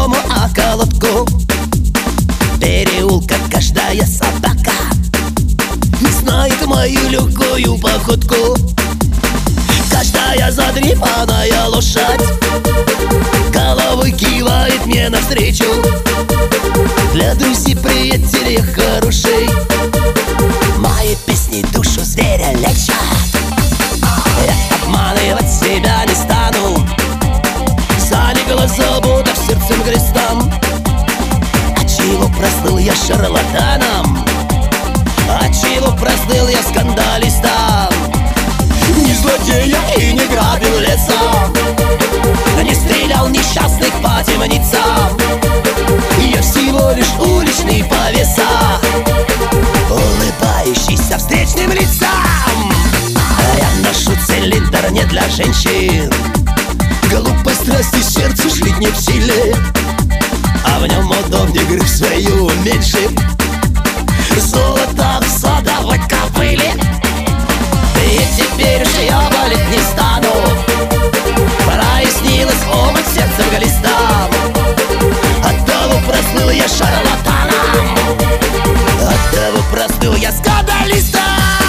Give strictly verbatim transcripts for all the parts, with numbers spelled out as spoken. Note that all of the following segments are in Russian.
Тверскому околотку переулка каждая собака знает мою легкую походку. Каждая задрипанная лошадь головой кивает мне навстречу. Для друзей, приятелей хорошей мои песни душу зверя лечат. Я обманывать себя не стану, залегла забота в сердцем крестом. Отчего прослыл я шарлатаном, отчего прослыл я скандалистом? Не злодея и не грабил леса, не стрелял несчастных по темницам. Я всего лишь уличный повеса, улыбающийся встречным лицам. Я ношу цилиндр не для женщин, глупой страсти сердцу жить не в силе, а в нем удобнее грызть свою уменьшив. Золото в садовой кобыле, и теперь же я болеть не стану. Прояснилась омыть сердцем глистам, оттого прослыл я шарлатаном, оттого прослыл я скандалистом.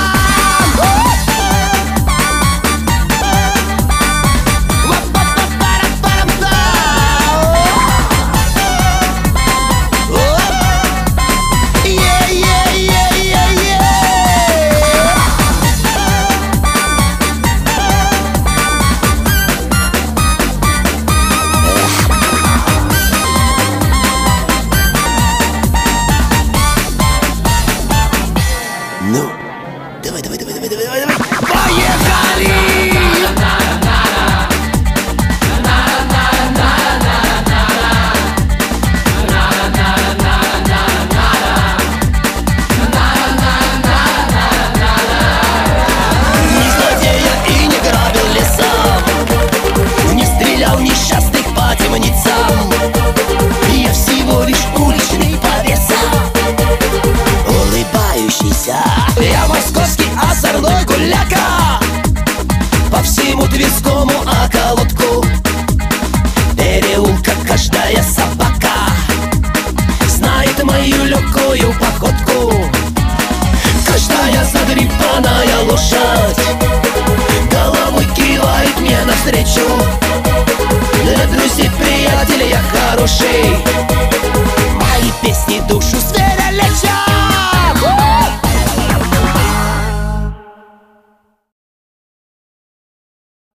Ну, давай, давай, давай, давай, давай, давай, поехали! Не злодея и не грабил леса, не стрелял несчастных по темницам. Я всего лишь уличный повеса, улыбающийся. Я московский озорной гуляка, по всему Тверскому околотку переулка каждая собака знает мою легкую походку. Каждая задрипанная лошадь головой кивает мне навстречу. Для друзей, приятелей я хороший